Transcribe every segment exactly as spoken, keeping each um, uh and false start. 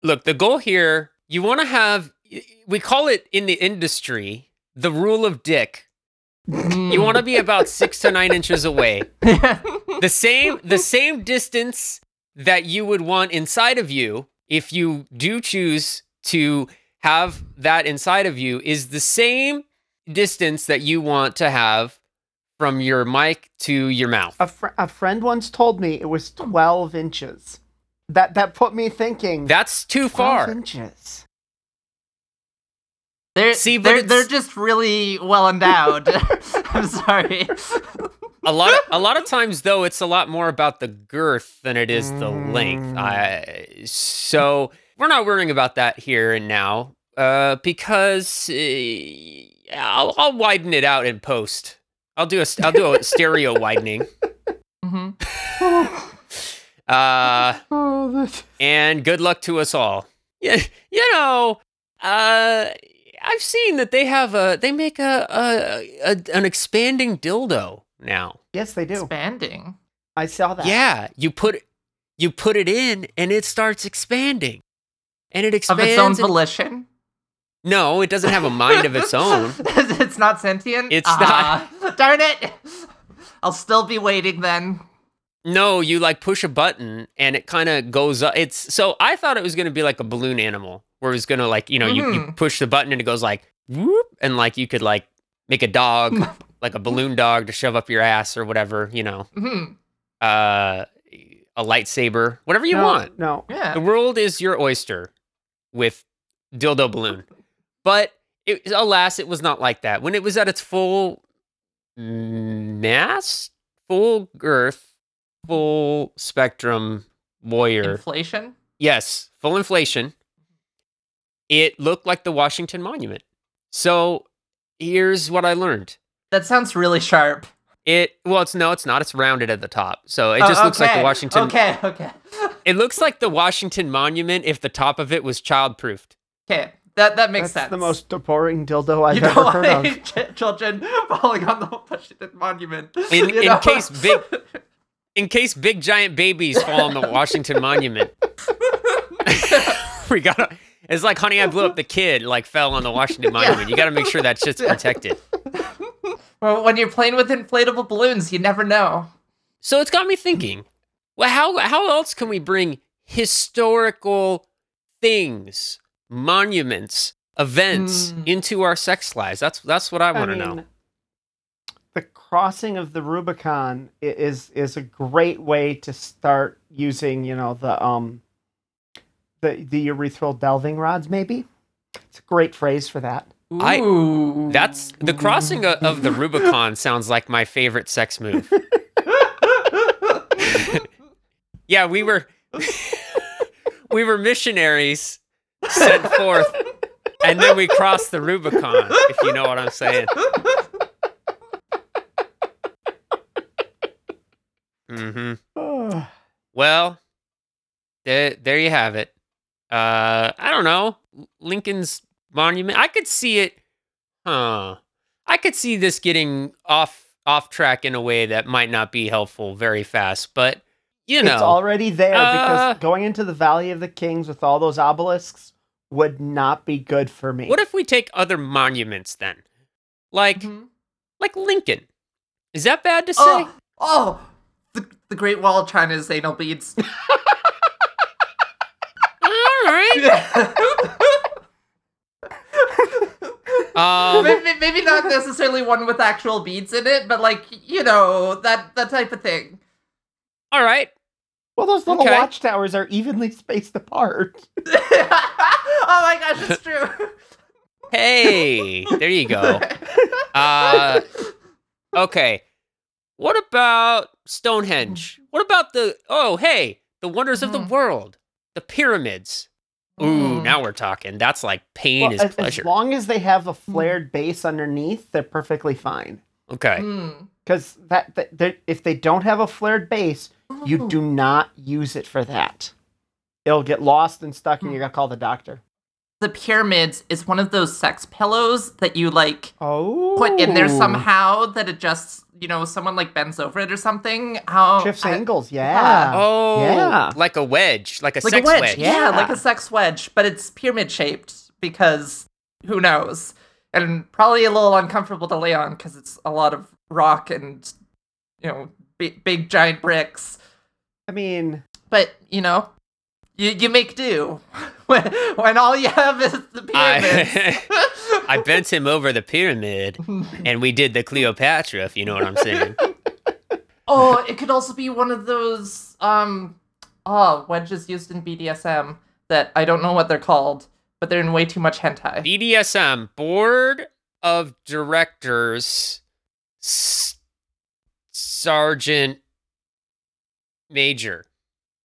Look, the goal here, you want to have, we call it in the industry, the rule of dick. You want to be about six to nine inches away. The same, the same distance that you would want inside of you, if you do choose to have that inside of you, is the same distance that you want to have from your mic to your mouth. A, fr- a friend once told me it was twelve inches. That that put me thinking. That's too far. Inches. They're, See, but they're, it's- they're just really well endowed. I'm sorry. A lot of a lot of times, though, it's a lot more about the girth than it is the length. I, so we're not worrying about that here and now, uh, because uh, I'll, I'll widen it out in post. I'll do a I'll do a stereo widening. Mm-hmm. Uh, Oh, that... and good luck to us all. Yeah, you know, uh, I've seen that they have a they make a, a, a an expanding dildo now. Yes, they do. Expanding. I saw that. Yeah, you put you put it in and it starts expanding, and it Of expands. its own and- volition. No, it doesn't have a mind of its own. It's not sentient? It's Ah, darn it! I'll still be waiting then. No, you like push a button and it kind of goes up. It's so I thought it was going to be like a balloon animal, where it's going to like you know you, you Mhm. push the button and it goes like whoop, and like you could like make a dog, like a balloon dog to shove up your ass or whatever, you know, hmm uh, a lightsaber, whatever you no, want. No. Yeah. The world is your oyster with dildo balloon. But it, alas, it was not like that. When it was at its full mass, full girth, full spectrum warrior. Inflation? Yes, full inflation. It looked like the Washington Monument. So here's what I learned. That sounds really sharp. It well, it's no, it's not. It's rounded at the top, so it Oh, just looks like the okay. Washington. Okay, okay. It looks like the Washington Monument if the top of it was child-proofed. Okay, that, that makes That's sense. the most boring dildo I've you ever don't heard want of. ch- children falling on the Washington Monument. In, you in know? case big, in case big giant babies fall on the Washington Monument, we gotta. It's like Honey, I Blew Up the Kid, like fell on the Washington Monument. You gotta make sure that shit's protected. Well, when you're playing with inflatable balloons, you never know. So it's got me thinking. Well, how how else can we bring historical things, monuments, events Mm. into our sex lives? That's that's what I want to know. The crossing of the Rubicon i- is is a great way to start using, you know, the um the the urethral delving rods. Maybe it's a great phrase for that. I- Ooh. That's the crossing of, of the Rubicon sounds like my favorite sex move. Yeah, we were we were missionaries sent forth, and then we crossed the Rubicon, if you know what I'm saying. Mm-hmm. Oh, Well, there, there you have it. Uh, I don't know. Lincoln's Monument. I could see it. Huh. I could see this getting off off track in a way that might not be helpful very fast, but you know. it's already there Uh, because going into the Valley of the Kings with all those obelisks would not be good for me. What if we take other monuments then? Like Mhm. like Lincoln. Is that bad to say? Oh, oh, the, the Great Wall of China's anal beads. All right. Um, maybe, maybe not necessarily one with actual beads in it, but like, you know, that, that type of thing. all right. Well, those little Okay. watchtowers are evenly spaced apart. Oh my gosh, it's true. Hey, there you go. Uh, okay. What about Stonehenge? What about the, oh, hey, the wonders of the Mhm. world, the pyramids. Ooh, Mm. now we're talking. That's like pain Well, is as, pleasure. as long as they have a flared base underneath, they're perfectly fine. Okay. Mm. Because that, that they- if they don't have a flared base, you Ooh. do not use it for that. It'll get lost and stuck, and you gotta call the doctor. the pyramids is one of those sex pillows that you like Oh. put in there somehow that adjusts, you know, someone like bends over it or something. How Shifts I- angles, yeah. Yeah. Oh, Yeah. like a wedge, like a like sex a wedge. wedge. Yeah, Yeah. like a sex wedge, but it's pyramid shaped because who knows? And probably a little uncomfortable to lay on because it's a lot of rock and, you know, big, big giant bricks. I mean, But, you know, you, you make do when, when all you have is the pyramids. I, I bent him over the pyramid, and we did the Cleopatra, if you know what I'm saying. Oh, it could also be one of those um oh, wedges used in B D S M that I don't know what they're called, but they're in way too much hentai. B D S M, Board of Directors, S- Sergeant Major.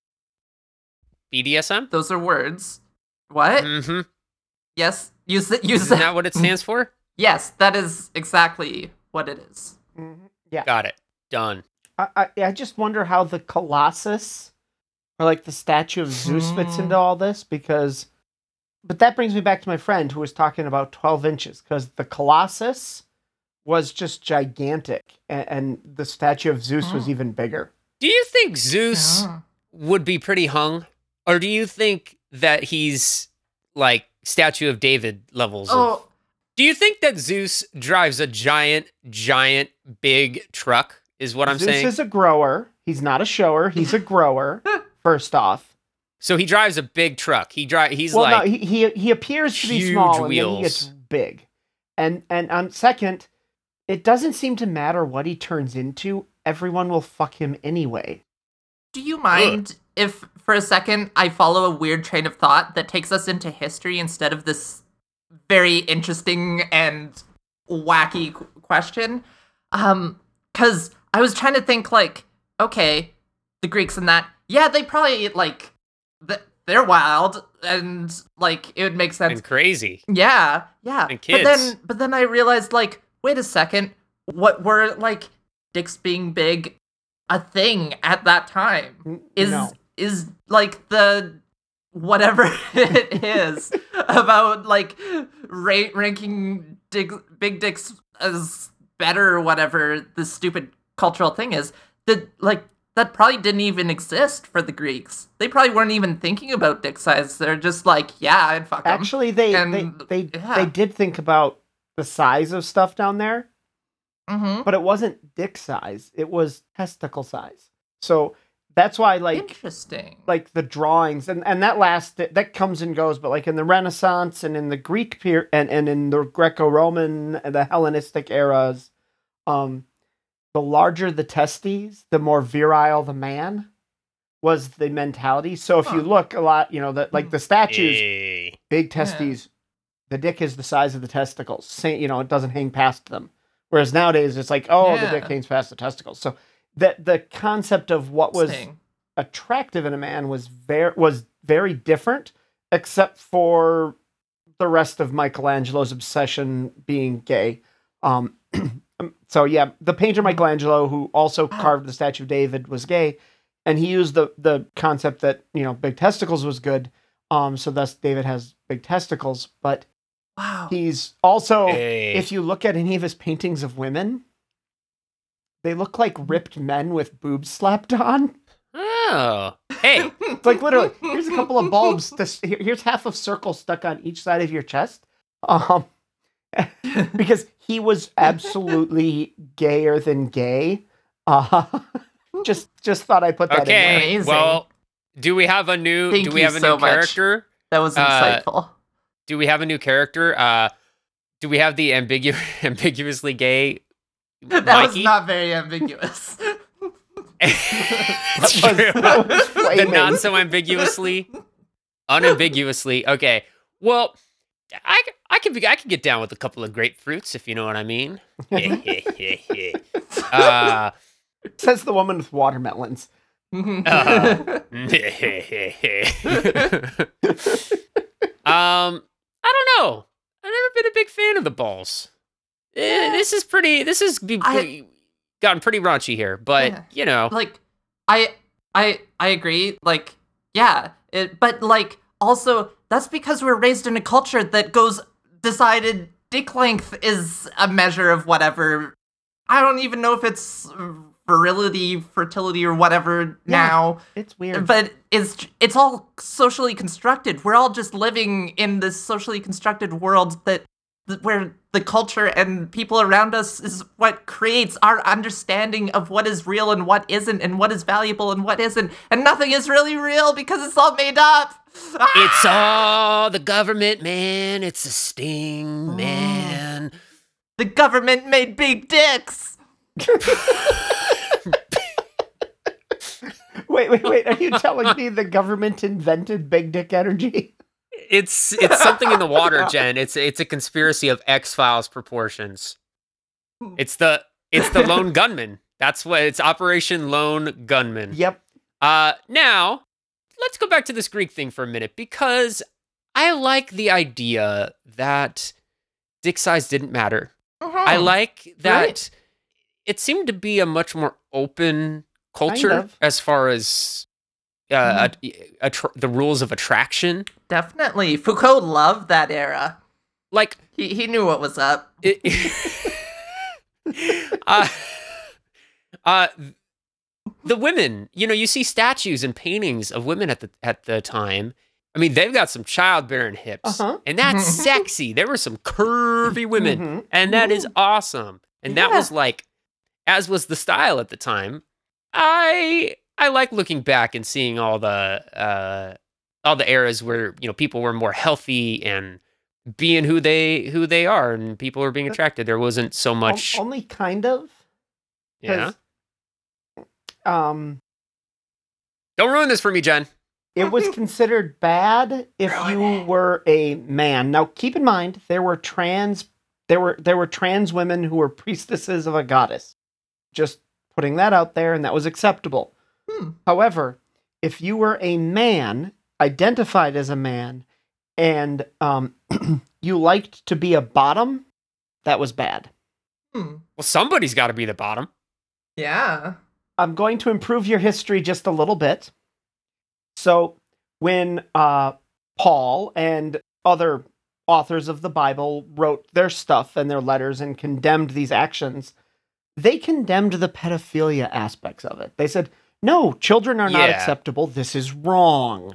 B D S M? Those are words. What? Mm-hmm. Yes, use it. Use Isn't it. that what it stands for? Yes, that is exactly what it is. mhm, yeah. Got it. Done. I, I I just wonder how the Colossus or like the statue of Zeus fits Hmm. into all this because but that brings me back to my friend who was talking about twelve inches because the Colossus was just gigantic and, and the statue of Zeus was Hmm. even bigger. Do you think Zeus Yeah. would be pretty hung? Or do you think that he's like Statue of David levels of... Oh, Do you think that Zeus drives a giant, giant, big truck, is what I'm Zeus saying? is a grower. He's not a shower. He's a grower, first off. So he drives a big truck. He drive. He's Well, like... no, he, he he appears to be huge small and then he wheels. gets big. And and on second, it doesn't seem to matter what he turns into. Everyone will fuck him anyway. do you mind if for a second I follow a weird train of thought that takes us into history instead of this very interesting and wacky qu- question? Um, because I was trying to think like, okay, the Greeks and that, yeah, they probably like th- they're wild and like it would make sense. and crazy. Yeah, yeah. And But then kids. but then I realized like, wait a second, what were like dicks being big a thing at that time? N- Is no. is like the whatever it is about like ra- ranking dig- big dicks as better or whatever the stupid cultural thing is that like that probably didn't even exist for the Greeks. They probably weren't even thinking about dick size. They're just like, yeah, I'd fuck 'em. Actually, they and- they they, yeah. they did think about the size of stuff down there, Mhm. but it wasn't dick size. It was testicle size. So that's why like Interesting. like the drawings and, and that last that comes and goes, but like in the Renaissance and in the Greek period and, and in the Greco-Roman and the Hellenistic eras, um, the larger the testes, the more virile the man was the mentality. So if you Huh. look a lot, you know, that like the statues, Hey. big testes, the dick is the size of the testicles. Say, you know, it doesn't hang past them. Whereas nowadays it's like, oh, the dick Yeah. hangs past the testicles. So the the concept of what was Interesting. attractive in a man was very was very different, except for the rest of Michelangelo's obsession being gay. Um, so yeah, the painter Michelangelo, who also carved the statue of David, was gay, and he used the the concept that you know big testicles was good. Um, so thus David has big testicles, but Wow. he's also Hey. if you look at any of his paintings of women, they look like ripped men with boobs slapped on. Oh. Hey. It's like literally, here's a couple of bulbs. This, here- here's half of circle stuck on each side of your chest. Um, because he was absolutely gayer than gay. Uh, just just thought I'd put that in there. Okay. Amazing. Well, do we have a new? Thank do we you have a so new much. character? That was Uh, insightful. Do we have a new character? Uh, do we have the ambigu- ambiguously gay? That Mikey? was not very ambiguous. It's That was- true. that was The flaming. not so ambiguously, unambiguously. Okay. Well, I I can be, I can get down with a couple of grapefruits if you know what I mean. uh, Says the woman with watermelons. Uh, um, I don't know. I've never been a big fan of the balls. Eh, this is pretty. This has be, I- gotten pretty raunchy here, but Yeah. you know, like, I, I, I agree. Like, yeah, it, but like, also That's because we're raised in a culture that goes decided dick length is a measure of whatever. I don't even know if it's virility, fertility, or whatever Yeah, now. It's weird. But it's it's all socially constructed. We're all just living in this socially constructed world that where the culture and people around us is what creates our understanding of what is real and what isn't, and what is valuable and what isn't, and nothing is really real because it's all made up. Ah! It's all the government, man. It's a sting, man. The government made big dicks. Wait, wait, wait. Are you telling me the government invented big dick energy? It's it's something in the water, Jen. It's it's a conspiracy of X-Files proportions. It's the it's the lone gunman. That's what it's Operation Lone Gunman. Yep. Uh now, let's go back to this Greek thing for a minute, because I like the idea that dick size didn't matter. Mhm. I like that Right. it seemed to be a much more open culture Kind of. as far as uh, a, a tr- the rules of attraction. Definitely. Foucault loved that era. Like, He he knew what was up. it, uh, uh, the women, you know, you see statues and paintings of women at the at the time. I mean, they've got some childbearing hips, Uh-huh. and that's sexy. There were some curvy women, Mhm. and that is awesome. And that Yeah. was like, as was the style at the time. I I like looking back and seeing all the uh, all the eras where, you know, people were more healthy and being who they who they are, and people were being attracted. There wasn't so O- much. only kind of. Yeah. 'cause, Um, Don't ruin this for me, Jen. it was considered bad if you were a man. Now, keep in mind there were trans there were there were trans women who were priestesses of a goddess. Just putting that out there, and that was acceptable. Hmm. However, if you were a man, identified as a man, and um, you liked to be a bottom, that was bad. Hmm. Well, somebody's got to be the bottom. Yeah. I'm going to improve your history just a little bit. So, when uh, Paul and other authors of the Bible wrote their stuff and their letters and condemned these actions, they condemned the pedophilia aspects of it. They said, no, children are not Yeah. acceptable. This is wrong.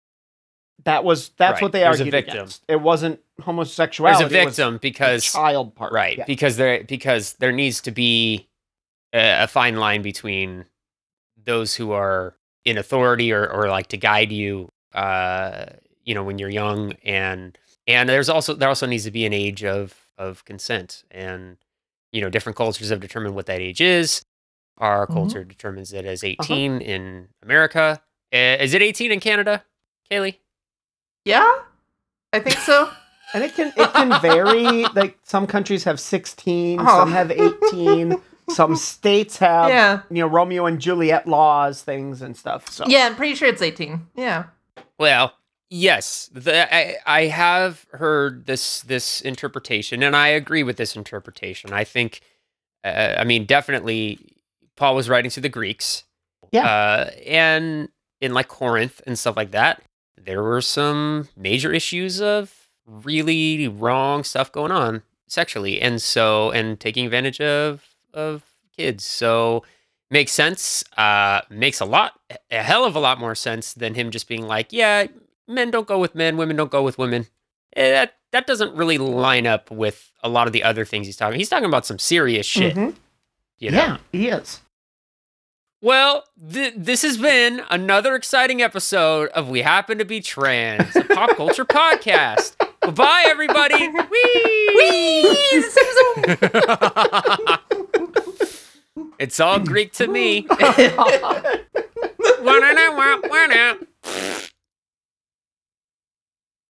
That was that's Right. what they There's a argued victim. against. It wasn't There's homosexuality. a victim It was the because child part. right Yeah. because there because there needs to be a, a fine line between those who are in authority or, or like to guide you, uh, you know, when you're young, and and there's also there also needs to be an age of of consent, and you know, different cultures have determined what that age is. Our Mhm. culture determines it as eighteen in America. Uh, is it eighteen in Canada, Kaylee? Yeah? I think so. And it can it can vary. Like some countries have sixteen, Oh. some have eighteen, some states have Yeah. you know Romeo and Juliet laws, things and stuff. So Yeah, I'm pretty sure it's eighteen. Yeah. Well, yes, the, I, I have heard this this interpretation, and I agree with this interpretation. I think, uh, I mean, definitely, Paul was writing to the Greeks, Yeah. uh, and in like Corinth and stuff like that, there were some major issues of really wrong stuff going on sexually, and so and taking advantage of of kids. So makes sense. Uh, makes a lot, a hell of a lot more sense than him just being like, yeah, men don't go with men, women don't go with women. Eh, that that doesn't really line up with a lot of the other things he's talking. He's talking about some serious shit. Mhm. You know? Yeah, he is. Well, th- this has been another exciting episode of We Happen to Be Trans, a pop culture podcast. Goodbye, everybody. Whee! Whee! It's all Greek to me. Oh, Wanna know, wanna know.